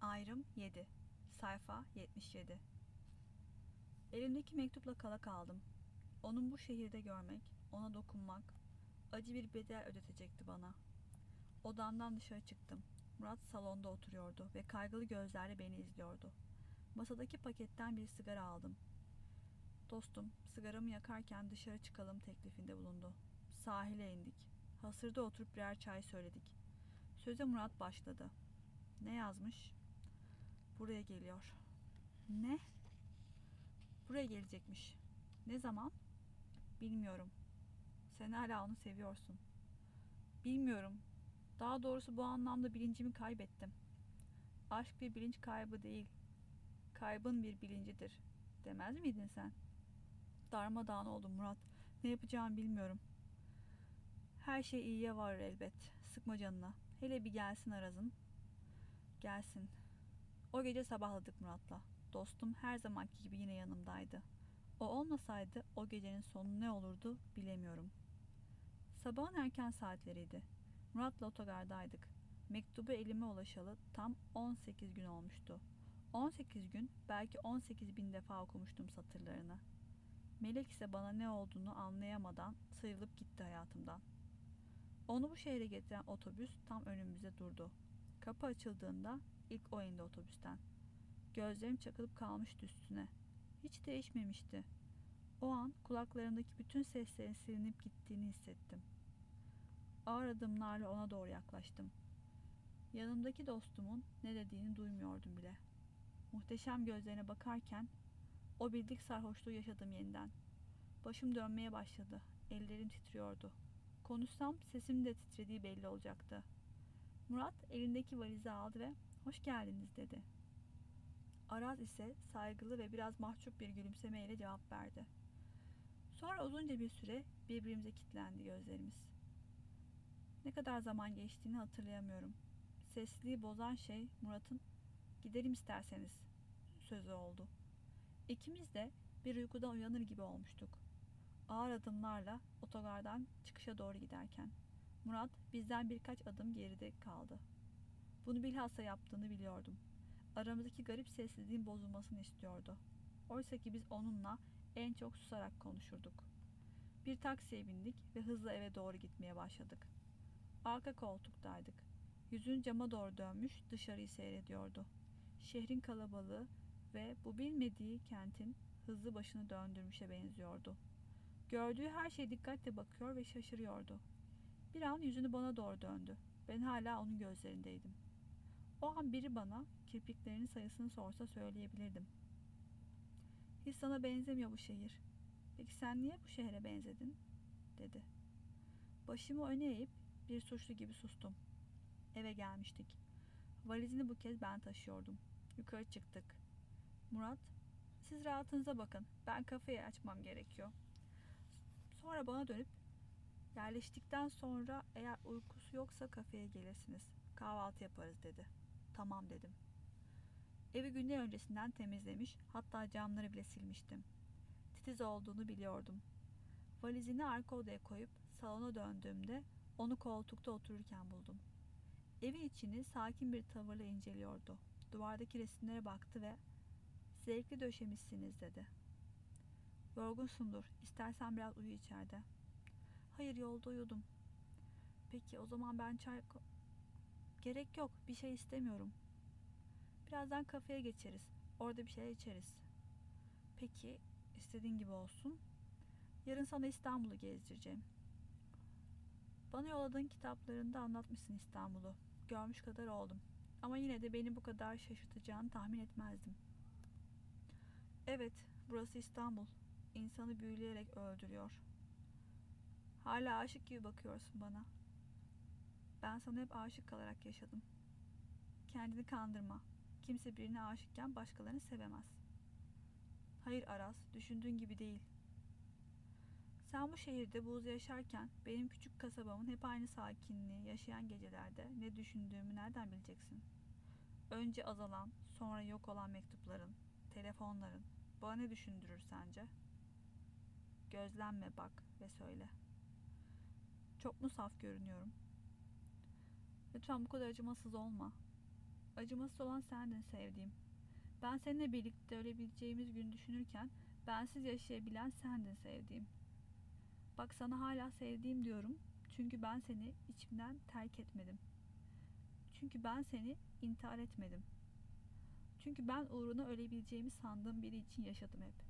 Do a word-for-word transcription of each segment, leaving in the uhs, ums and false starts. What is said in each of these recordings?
Ayrım yedi. Sayfa yetmiş yedi. Elimdeki mektupla kala kaldım. Onun bu şehirde görmek, ona dokunmak, acı bir bedel ödetecekti bana. Odamdan dışarı çıktım. Murat salonda oturuyordu ve kaygılı gözlerle beni izliyordu. Masadaki paketten bir sigara aldım. Dostum, sigaramı yakarken dışarı çıkalım teklifinde bulundu. Sahile indik. Hasırda oturup birer çay söyledik. Söze Murat başladı. Ne yazmış? Buraya geliyor. Ne? Buraya gelecekmiş. Ne zaman? Bilmiyorum. Sen hala onu seviyorsun. Bilmiyorum. Daha doğrusu bu anlamda bilincimi kaybettim. Aşk bir bilinç kaybı değil. Kaybın bir bilincidir. Demez miydin sen? Darmadağın oldum Murat. Ne yapacağımı bilmiyorum. Her şey iyiye varır elbet. Sıkma canına. Hele bir gelsin Araz'ın. Gelsin. O gece sabahladık Murat'la. Dostum her zamanki gibi yine yanımdaydı. O olmasaydı o gecenin sonu ne olurdu bilemiyorum. Sabahın erken saatleriydi. Murat'la otogardaydık. Mektubu elime ulaşalı tam on sekiz gün olmuştu. on sekiz gün, belki on sekiz bin defa okumuştum satırlarını. Melek ise bana ne olduğunu anlayamadan sıyrılıp gitti hayatımdan. Onu bu şehre getiren otobüs tam önümüzde durdu. Kapı açıldığında ilk o indi otobüsten. Gözlerim çakılıp kalmıştı üstüne. Hiç değişmemişti. O an kulaklarımdaki bütün seslerin silinip gittiğini hissettim. Ağır adımlarla ona doğru yaklaştım. Yanımdaki dostumun ne dediğini duymuyordum bile. Muhteşem gözlerine bakarken o bildik sarhoşluğu yaşadım yeniden. Başım dönmeye başladı. Ellerim titriyordu. Konuşsam sesim de titrediği belli olacaktı. Murat elindeki valizi aldı ve "Hoş geldiniz" dedi. Araz ise saygılı ve biraz mahcup bir gülümsemeyle cevap verdi. Sonra uzunca bir süre birbirimize kilitlendi gözlerimiz. Ne kadar zaman geçtiğini hatırlayamıyorum. Sesliği bozan şey Murat'ın "Gidelim isterseniz" sözü oldu. İkimiz de bir uykudan uyanır gibi olmuştuk. Ağır adımlarla otogardan çıkışa doğru giderken Murat bizden birkaç adım geride kaldı. Bunu bilhassa yaptığını biliyordum. Aramızdaki garip sessizliğin bozulmasını istiyordu. Oysa ki biz onunla en çok susarak konuşurduk. Bir taksiye bindik ve hızla eve doğru gitmeye başladık. Arka koltuktaydık. Yüzünü cama doğru dönmüş dışarıyı seyrediyordu. Şehrin kalabalığı ve bu bilmediği kentin hızlı başını döndürmüşe benziyordu. Gördüğü her şeye dikkatle bakıyor ve şaşırıyordu. Bir an yüzünü bana doğru döndü. Ben hala onun gözlerindeydim. O an biri bana kirpiklerinin sayısını sorsa söyleyebilirdim. "Hiç sana benzemiyor bu şehir. Peki sen niye bu şehre benzedin?" dedi. Başımı öne eğip bir suçlu gibi sustum. Eve gelmiştik. Valizini bu kez ben taşıyordum. Yukarı çıktık. Murat, "Siz rahatınıza bakın. Ben kafeyi açmam gerekiyor." Sonra bana dönüp, "Yerleştikten sonra eğer uykusu yoksa kafeye gelirsiniz. Kahvaltı yaparız" dedi. "Tamam" dedim. Evi günler öncesinden temizlemiş, hatta camları bile silmiştim. Titiz olduğunu biliyordum. Valizini arka odaya koyup salona döndüğümde onu koltukta otururken buldum. Evin içini sakin bir tavırla inceliyordu. Duvardaki resimlere baktı ve "Zevkli döşemişsiniz" dedi. "Yorgunsundur. İstersen biraz uyu içeride." "Hayır, yolda uyudum." "Peki o zaman ben çay..." "Gerek yok. Bir şey istemiyorum." "Birazdan kafeye geçeriz. Orada bir şeyler içeriz." "Peki, istediğin gibi olsun. Yarın sana İstanbul'u gezdireceğim." "Bana yolladığın kitaplarında anlatmışsın İstanbul'u. Görmüş kadar oldum. Ama yine de beni bu kadar şaşırtacağını tahmin etmezdim." "Evet, burası İstanbul. İnsanı büyüleyerek öldürüyor." "Hala aşık gibi bakıyorsun bana." "Ben sana hep aşık kalarak yaşadım." "Kendini kandırma. Kimse birine aşıkken başkalarını sevemez." "Hayır Aras, düşündüğün gibi değil." "Sen bu şehirde buz yaşarken benim küçük kasabamın hep aynı sakinliği yaşayan gecelerde ne düşündüğümü nereden bileceksin? Önce azalan, sonra yok olan mektupların, telefonların bana ne düşündürür sence?" "Gözlenme, bak ve söyle." "Çok mu saf görünüyorum?" "Lütfen bu kadar acımasız olma." Acımasız olan sendin sevdiğim. Ben seninle birlikte ölebileceğimiz gün düşünürken bensiz yaşayabilen sendin sevdiğim. Bak sana hala sevdiğim diyorum çünkü ben seni içimden terk etmedim. Çünkü ben seni intihar etmedim. Çünkü ben uğruna ölebileceğimi sandığım biri için yaşadım hep.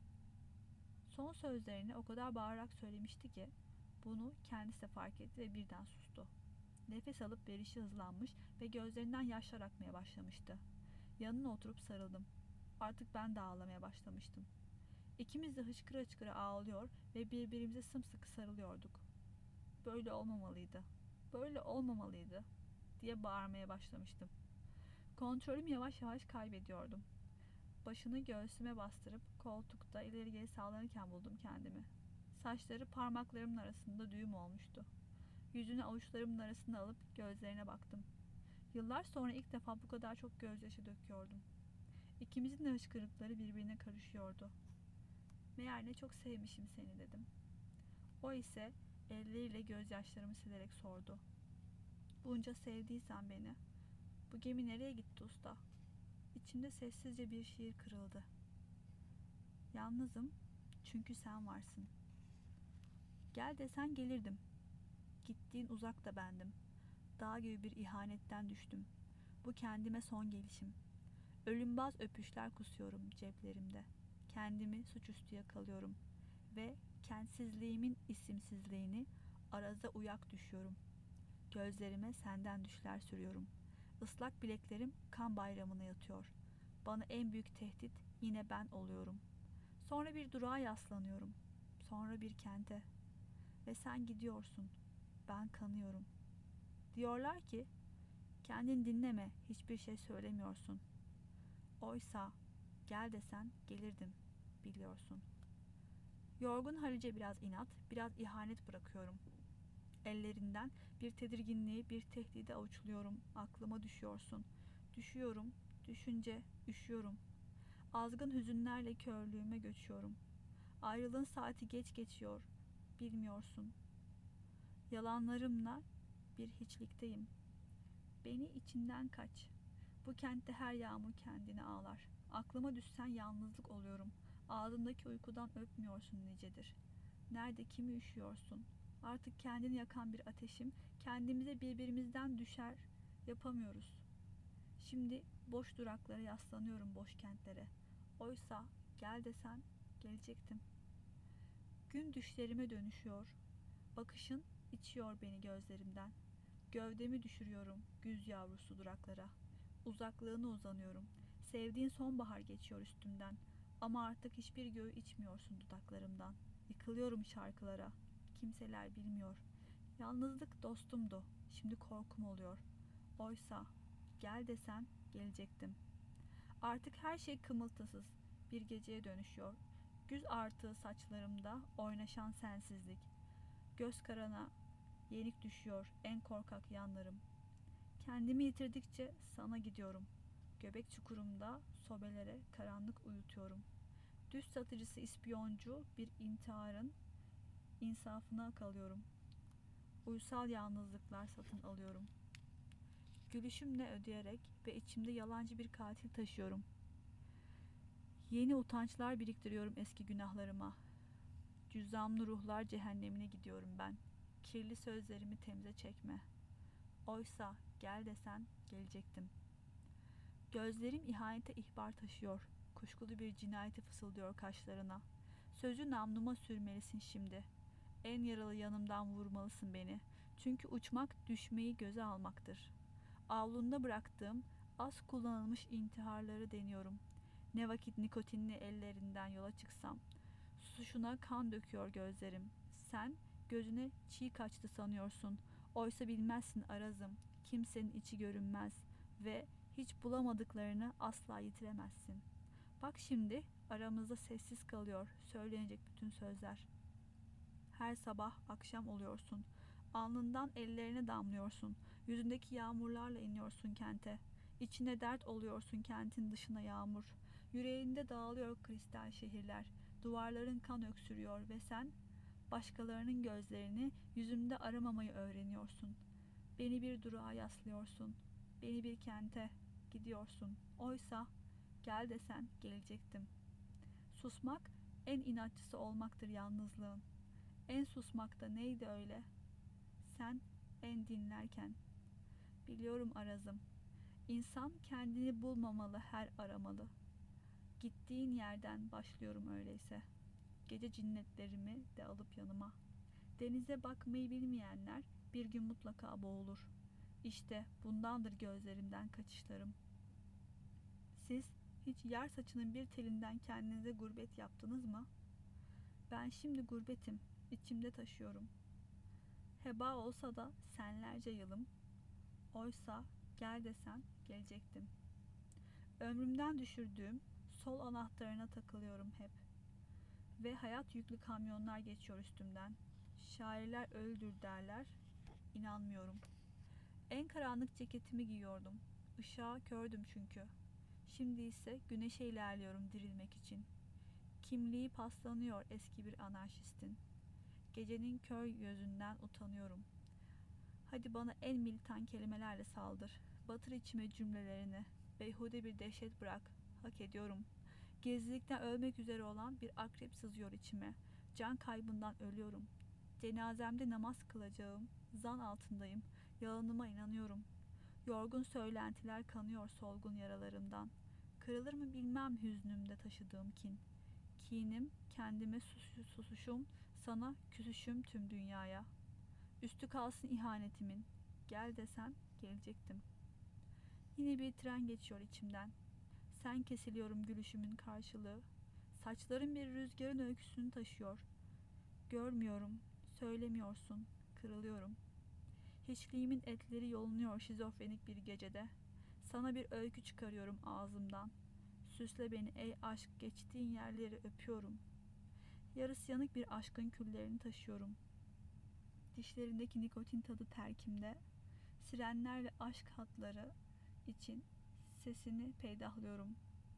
Son sözlerini o kadar bağırarak söylemişti ki bunu kendisi de fark etti ve birden sustu. Nefes alıp verişi hızlanmış ve gözlerinden yaşlar akmaya başlamıştı. Yanına oturup sarıldım. Artık ben de ağlamaya başlamıştım. İkimiz de hıçkıra hıçkıra ağlıyor ve birbirimize sımsıkı sarılıyorduk. Böyle olmamalıydı, böyle olmamalıydı diye bağırmaya başlamıştım. Kontrolümü yavaş yavaş kaybediyordum. Başını göğsüme bastırıp koltukta ileri geri sallanırken buldum kendimi. Saçları parmaklarımın arasında düğüm olmuştu. Yüzünü avuçlarımın arasına alıp gözlerine baktım. Yıllar sonra ilk defa bu kadar çok gözyaşı döküyordum. İkimizin de hıçkırıkları birbirine karışıyordu. Meğer ne çok sevmişim seni dedim. O ise elleriyle gözyaşlarımı silerek sordu. Bunca sevdiysen beni, bu gemi nereye gitti usta? İçimde sessizce bir şiir kırıldı. Yalnızım çünkü sen varsın. Gel desen gelirdim. Gittiğin uzak da bendim. Dağ gibi bir ihanetten düştüm. Bu kendime son gelişim. Ölümbaz öpüşler kusuyorum ceplerimde. Kendimi suçüstü yakalıyorum. Ve kentsizliğimin isimsizliğini araza uyak düşüyorum. Gözlerime senden düşler sürüyorum. Islak bileklerim kan bayramına yatıyor. Bana en büyük tehdit yine ben oluyorum. Sonra bir durağa yaslanıyorum. Sonra bir kente. Ve sen gidiyorsun. Ben kanıyorum. Diyorlar ki kendin dinleme, hiçbir şey söylemiyorsun. Oysa gel desen gelirdim, biliyorsun. Yorgun Halice biraz inat, biraz ihanet bırakıyorum. Ellerinden bir tedirginliği, bir tehdide avuçluyorum. Aklıma düşüyorsun. Düşüyorum, düşünce üşüyorum. Azgın hüzünlerle körlüğüme göçüyorum. Ayrılığın saati geç geçiyor, bilmiyorsun. Yalanlarımla bir hiçlikteyim. Beni içinden kaç. Bu kentte her yağmur kendini ağlar. Aklıma düşsen yalnızlık oluyorum. Ağzımdaki uykudan öpmüyorsun nicedir. Nerede kimi üşüyorsun? Artık kendini yakan bir ateşim. Kendimize birbirimizden düşer. Yapamıyoruz. Şimdi boş duraklara yaslanıyorum, boş kentlere. Oysa gel desen gelecektim. Gün düşlerime dönüşüyor. Bakışın içiyor beni gözlerimden. Gövdemi düşürüyorum güz yavrusu duraklara. Uzaklığına uzanıyorum. Sevdiğin sonbahar geçiyor üstümden. Ama artık hiçbir göğü içmiyorsun dudaklarımdan. Yıkılıyorum şarkılara. Kimseler bilmiyor. Yalnızlık dostumdu. Şimdi korkum oluyor. Oysa gel desen gelecektim. Artık her şey kımıltısız bir geceye dönüşüyor. Güz artığı saçlarımda oynaşan sensizlik. Göz karana yenik düşüyor en korkak yanlarım. Kendimi yitirdikçe sana gidiyorum. Göbek çukurumda sobelere karanlık uyutuyorum. Düz satıcısı ispiyoncu bir intiharın insafına kalıyorum. Uysal yalnızlıklar satın alıyorum. Gülüşümle ödeyerek ve içimde yalancı bir katil taşıyorum. Yeni utançlar biriktiriyorum eski günahlarıma. Cüzzamlı ruhlar cehennemine gidiyorum ben. Kirli sözlerimi temize çekme. Oysa gel desen gelecektim. Gözlerim ihanete ihbar taşıyor. Kuşkulu bir cinayeti fısıldıyor kaşlarına. Sözü namluma sürmelisin şimdi. En yaralı yanımdan vurmalısın beni. Çünkü uçmak düşmeyi göze almaktır. Avlunda bıraktığım az kullanılmış intiharları deniyorum. Ne vakit nikotinli ellerinden yola çıksam. Susuşuna kan döküyor gözlerim. Sen gözüne çiğ kaçtı sanıyorsun. Oysa bilmezsin arazım. Kimsenin içi görünmez ve hiç bulamadıklarını asla yitiremezsin. Bak şimdi aramızda sessiz kalıyor söylenecek bütün sözler. Her sabah akşam oluyorsun. Alnından ellerine damlıyorsun. Yüzündeki yağmurlarla iniyorsun kente. İçine dert oluyorsun kentin dışına yağmur. Yüreğinde dağılıyor kristal şehirler. Duvarların kan öksürüyor ve sen başkalarının gözlerini yüzümde aramamayı öğreniyorsun. Beni bir durağa yaslıyorsun. Beni bir kente, gidiyorsun. Oysa gel desen gelecektim. Susmak en inatçısı olmaktır yalnızlığın. En susmak da neydi öyle? Sen en dinlerken. Biliyorum Arazım. İnsan kendini bulmamalı, her aramalı. Gittiğin yerden başlıyorum öyleyse. Gece cinnetlerimi de alıp yanıma. Denize bakmayı bilmeyenler bir gün mutlaka boğulur. İşte bundandır gözlerimden kaçışlarım. Siz hiç yer saçının bir telinden kendinize gurbet yaptınız mı? Ben şimdi gurbetim, içimde taşıyorum. Heba olsa da senlerce yılım. Oysa gel desen gelecektim. Ömrümden düşürdüğüm sol anahtarına takılıyorum hep. Ve hayat yüklü kamyonlar geçiyor üstümden. Şairler ölüdür derler, inanmıyorum. En karanlık ceketimi giyiyordum. Işığa kördüm çünkü. Şimdi ise güneşe ilerliyorum dirilmek için. Kimliği paslanıyor eski bir anarşistin. Gecenin kör gözünden utanıyorum. Hadi bana en militan kelimelerle saldır. Batır içime cümlelerini. Beyhude bir dehşet bırak. Hak ediyorum. Gizlilikten ölmek üzere olan bir akrep sızıyor içime. Can kaybından ölüyorum. Cenazemde namaz kılacağım. Zan altındayım. Yalanıma inanıyorum. Yorgun söylentiler kanıyor solgun yaralarımdan. Kırılır mı bilmem hüznümde taşıdığım kin. Kinim, kendime sus- susuşum, sana küsüşüm tüm dünyaya. Üstü kalsın ihanetimin. Gel desen gelecektim. Yine bir tren geçiyor içimden. Sen kesiliyorum gülüşümün karşılığı. Saçların bir rüzgarın öyküsünü taşıyor. Görmüyorum, söylemiyorsun, kırılıyorum. Hiçliğimin etleri yolunuyor şizofrenik bir gecede. Sana bir öykü çıkarıyorum ağzımdan. Süsle beni ey aşk, geçtiğin yerleri öpüyorum. Yarısı yanık bir aşkın küllerini taşıyorum. Dişlerindeki nikotin tadı terkimde. Sirenler ve aşk hatları için sesini peydahlıyorum.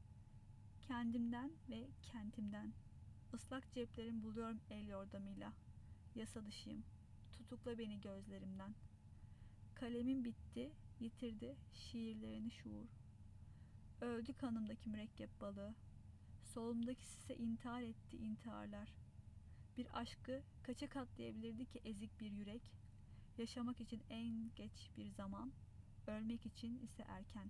Kendimden ve kentimden. Islak ceplerim buluyorum el yordamıyla. Yasa dışıyım. Tutukla beni gözlerimden. Kalemim bitti, yitirdi şiirlerini şuur. Öldü kanımdaki mürekkep balığı. Solumdaki sise intihar etti intiharlar. Bir aşkı kaça katlayabilirdi ki ezik bir yürek? Yaşamak için en geç bir zaman, ölmek için ise erken.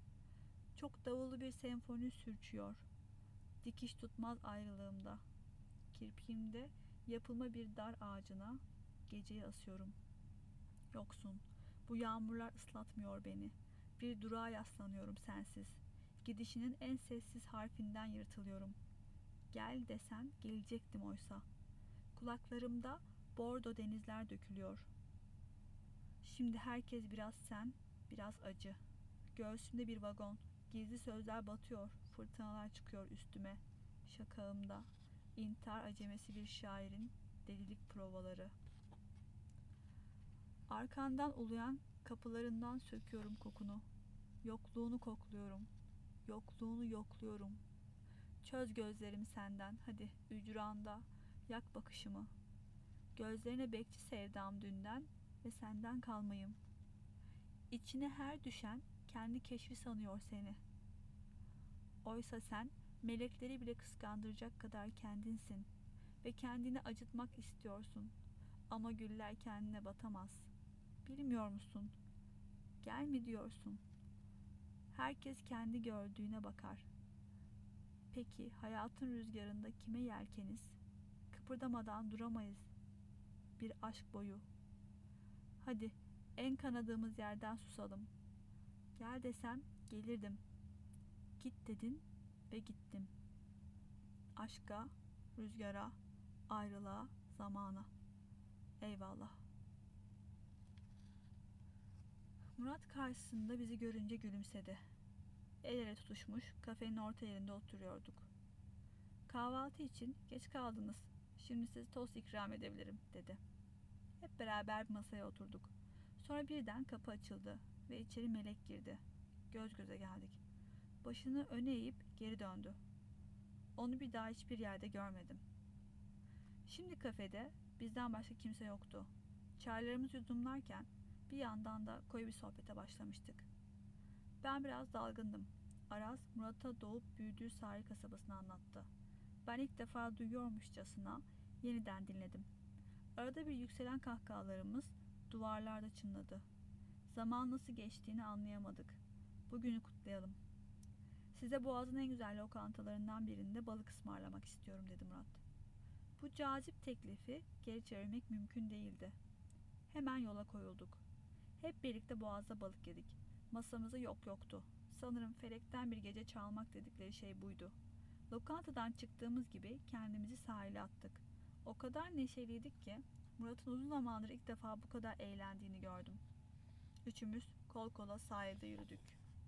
Çok davullu bir senfoni sürçüyor. Dikiş tutmaz ayrılığımda. Kirpiğimde yapılma bir dar ağacına geceyi asıyorum. Yoksun, bu yağmurlar ıslatmıyor beni. Bir durağa yaslanıyorum sensiz. Gidişinin en sessiz harfinden yırtılıyorum. Gel desen gelecektim oysa. Kulaklarımda bordo denizler dökülüyor. Şimdi herkes biraz sen, biraz acı. Göğsümde bir vagon, gizli sözler batıyor, fırtınalar çıkıyor üstüme. Şakağımda, intihar acemesi bir şairin delilik provaları. Arkandan uluyan kapılarından söküyorum kokunu. Yokluğunu kokluyorum. Yokluğunu yokluyorum. Çöz gözlerimi senden, hadi ücranda, yak bakışımı. Gözlerine bekçi sevdam dünden ve senden kalmayım. İçine her düşen kendi keşfi sanıyor seni. Oysa sen melekleri bile kıskandıracak kadar kendinsin ve kendini acıtmak istiyorsun. Ama güller kendine batamaz. Bilmiyor musun? Gel mi diyorsun? Herkes kendi gördüğüne bakar. Peki hayatın rüzgarında kime yelkeniz? Kıpırdamadan duramayız bir aşk boyu. Hadi en kanadığımız yerden susalım. Gel desem gelirdim. Git dedin ve gittim. Aşka, rüzgara, ayrılığa, zamana. Eyvallah. Murat karşısında bizi görünce gülümsedi. El ele tutuşmuş kafenin orta yerinde oturuyorduk. Kahvaltı için geç kaldınız. Şimdi size tost ikram edebilirim dedi. Hep beraber masaya oturduk. Sonra birden kapı açıldı ve içeri Melek girdi. Göz göze geldik. Başını öne eğip geri döndü. Onu bir daha hiçbir yerde görmedim. Şimdi kafede bizden başka kimse yoktu. Çaylarımızı yudumlarken bir yandan da koyu bir sohbete başlamıştık. Ben biraz dalgındım. Aras, Murat'a doğup büyüdüğü sahil kasabasını anlattı. Ben ilk defa duyuyormuşçasına yeniden dinledim. Arada bir yükselen kahkahalarımız duvarlarda çınladı. Zaman nasıl geçtiğini anlayamadık. Bugünü kutlayalım. Size Boğaz'ın en güzel lokantalarından birinde balık ısmarlamak istiyorum dedi Murat. Bu cazip teklifi geri çevirmek mümkün değildi. Hemen yola koyulduk. Hep birlikte Boğaz'da balık yedik. Masamıza yok yoktu. Sanırım felekten bir gece çalmak dedikleri şey buydu. Lokantadan çıktığımız gibi kendimizi sahile attık. O kadar neşeliydik ki Murat'ın uzun zamandır ilk defa bu kadar eğlendiğini gördüm. Üçümüz kol kola sahilde yürüdük.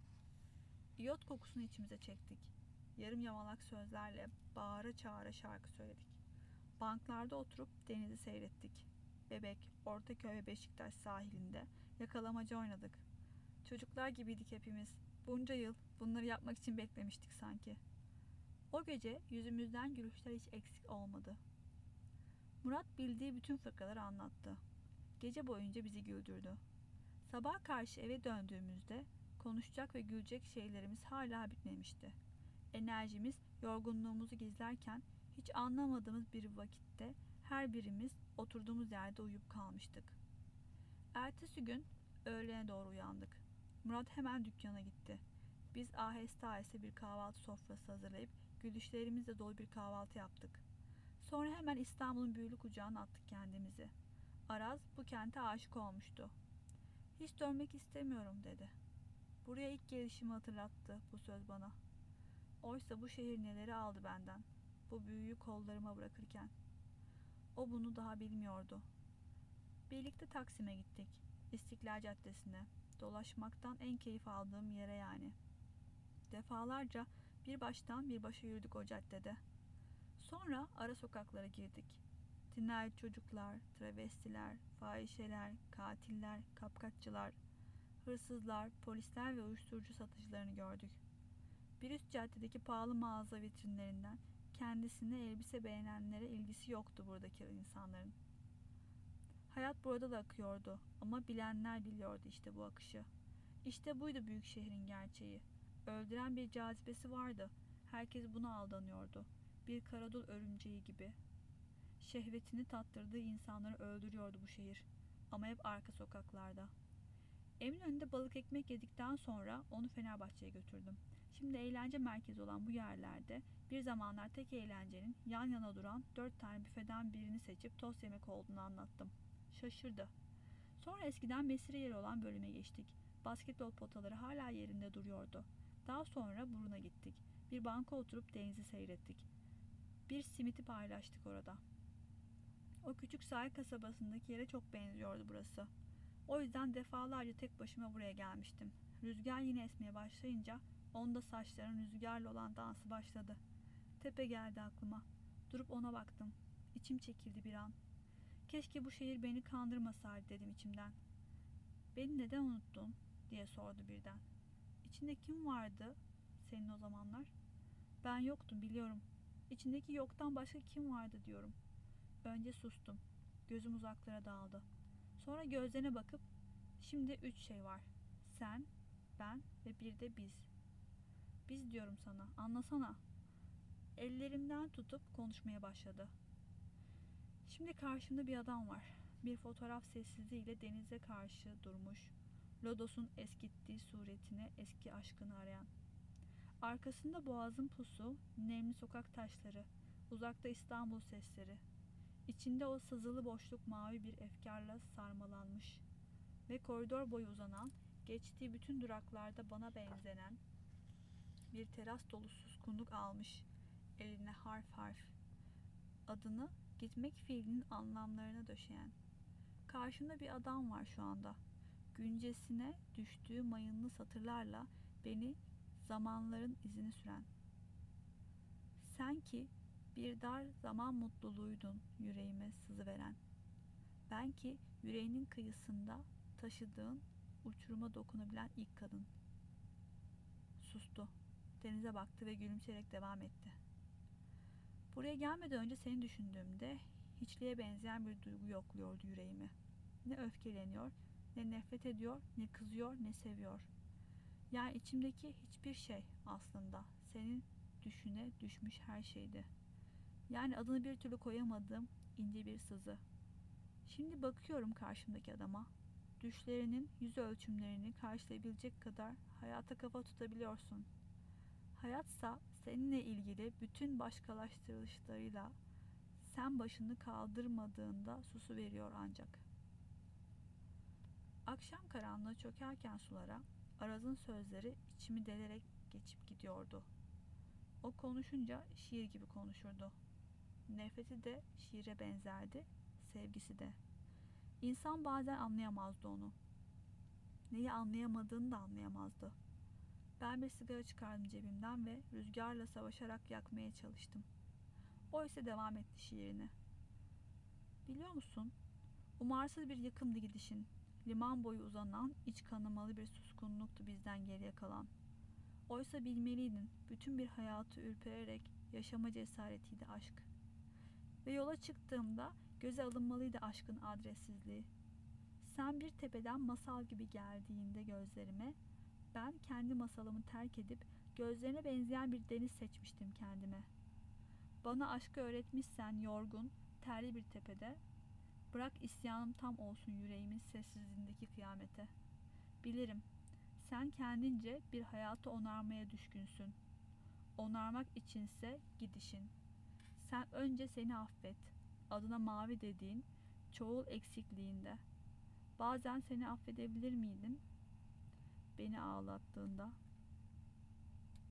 İyot kokusunu içimize çektik. Yarım yamalak sözlerle bağıra çağıra şarkı söyledik. Banklarda oturup denizi seyrettik. Bebek, Ortaköy ve Beşiktaş sahilinde yakalamaca oynadık. Çocuklar gibiydik hepimiz. Bunca yıl bunları yapmak için beklemiştik sanki. O gece yüzümüzden gülüşler hiç eksik olmadı. Murat bildiği bütün fıkraları anlattı. Gece boyunca bizi güldürdü. Sabah karşı eve döndüğümüzde konuşacak ve gülecek şeylerimiz hala bitmemişti. Enerjimiz yorgunluğumuzu gizlerken hiç anlamadığımız bir vakitte her birimiz oturduğumuz yerde uyuyup kalmıştık. Ertesi gün öğlene doğru uyandık. Murat hemen dükkana gitti. Biz aheste aheste bir kahvaltı sofrası hazırlayıp gülüşlerimizle dolu bir kahvaltı yaptık. Sonra hemen İstanbul'un büyülü kucağına attık kendimizi. Araz bu kente aşık olmuştu. Hiç dönmek istemiyorum dedi. Buraya ilk gelişimi hatırlattı bu söz bana. Oysa bu şehir neleri aldı benden, bu büyüyü kollarıma bırakırken. O bunu daha bilmiyordu. Birlikte Taksim'e gittik. İstiklal Caddesi'ne. Dolaşmaktan en keyif aldığım yere yani. Defalarca bir baştan bir başa yürüdük o caddede. Sonra ara sokaklara girdik. Cinayet çocuklar, travestiler, fahişeler, katiller, kapkaççılar, hırsızlar, polisler ve uyuşturucu satıcılarını gördük. Bir üst caddedeki pahalı mağaza vitrinlerinden kendisine elbise beğenenlere ilgisi yoktu buradaki insanların. Hayat burada da akıyordu ama bilenler biliyordu işte bu akışı. İşte buydu büyük şehrin gerçeği. Öldüren bir cazibesi vardı. Herkes buna aldanıyordu. Bir karadul örümceği gibi. Şehvetini tattırdığı insanları öldürüyordu bu şehir. Ama hep arka sokaklarda. Eminönü'nde balık ekmek yedikten sonra onu Fenerbahçe'ye götürdüm. Şimdi eğlence merkezi olan bu yerlerde bir zamanlar tek eğlencenin yan yana duran dört tane büfeden birini seçip tost yemek olduğunu anlattım. Şaşırdı. Sonra eskiden mesire yeri olan bölüme geçtik. Basketbol potaları hala yerinde duruyordu. Daha sonra buruna gittik. Bir banka oturup denizi seyrettik. Bir simiti paylaştık orada. O küçük sahil kasabasındaki yere çok benziyordu burası. O yüzden defalarca tek başıma buraya gelmiştim. Rüzgar yine esmeye başlayınca onda saçların rüzgarla olan dansı başladı. Tepe geldi aklıma. Durup ona baktım. İçim çekildi bir an. Keşke bu şehir beni kandırmasaydı dedim içimden. Beni neden unuttun diye sordu birden. İçinde kim vardı senin o zamanlar? Ben yoktum biliyorum. İçindeki yoktan başka kim vardı diyorum. Önce sustum. Gözüm uzaklara dağıldı. Sonra gözlerine bakıp şimdi üç şey var. Sen, ben ve bir de biz. Biz diyorum sana, anlasana. Ellerimden tutup konuşmaya başladı. Şimdi karşımda bir adam var. Bir fotoğraf sessizliğiyle denize karşı durmuş. Lodos'un eskittiği suretine eski aşkını arayan. Arkasında boğazın pusu, nemli sokak taşları, uzakta İstanbul sesleri. İçinde o sızılı boşluk mavi bir efkarla sarmalanmış. Ve koridor boyu uzanan, geçtiği bütün duraklarda bana benzenen bir teras dolu suskunluk almış eline harf harf. Adını gitmek fiilinin anlamlarına döşeyen. Karşımda bir adam var şu anda. Güncesine düştüğü mayınlı satırlarla beni zamanların izini süren. Sen ki bir dar zaman mutluluğuydun yüreğime sızıveren. Ben ki yüreğinin kıyısında taşıdığın uçuruma dokunabilen ilk kadın. Sustu. Denize baktı ve gülümseyerek devam etti. Buraya gelmeden önce seni düşündüğümde hiçliğe benzeyen bir duygu yokluyordu yüreğimi. Ne öfkeleniyor, ne nefret ediyor, ne kızıyor, ne seviyor. Yani içimdeki hiçbir şey aslında senin düşüne düşmüş her şeydi. Yani adını bir türlü koyamadığım ince bir sızı. Şimdi bakıyorum karşımdaki adama. Düşlerinin yüz ölçümlerini karşılayabilecek kadar hayata kafa tutabiliyorsun. Hayatsa seninle ilgili bütün başkalaştırılışlarıyla sen başını kaldırmadığında susu veriyor ancak. Akşam karanlığı çökerken sulara Araz'ın sözleri içimi delerek geçip gidiyordu. O konuşunca şiir gibi konuşurdu. Nefreti de şiire benzerdi, sevgisi de. İnsan bazen anlayamazdı onu. Neyi anlayamadığını da anlayamazdı. Ben bir sigara çıkardım cebimden ve rüzgarla savaşarak yakmaya çalıştım. O ise devam etti şiirine. Biliyor musun? Umarsız bir yakımdı gidişin. Liman boyu uzanan, iç kanamalı bir suskunluktu bizden geriye kalan. Oysa bilmeliydin, bütün bir hayatı ürpererek yaşama cesaretiydi aşk. Ve yola çıktığımda göze alınmalıydı aşkın adressizliği. Sen bir tepeden masal gibi geldiğinde gözlerime, ben kendi masalımı terk edip gözlerine benzeyen bir deniz seçmiştim kendime. Bana aşkı öğretmişsen yorgun, terli bir tepede, bırak isyanım tam olsun yüreğimin sessizliğindeki kıyamete. Bilirim, sen kendince bir hayatı onarmaya düşkünsün. Onarmak içinse gidişin. Sen önce seni affet, adına mavi dediğin çoğul eksikliğinde. Bazen seni affedebilir miydim? Beni ağlattığında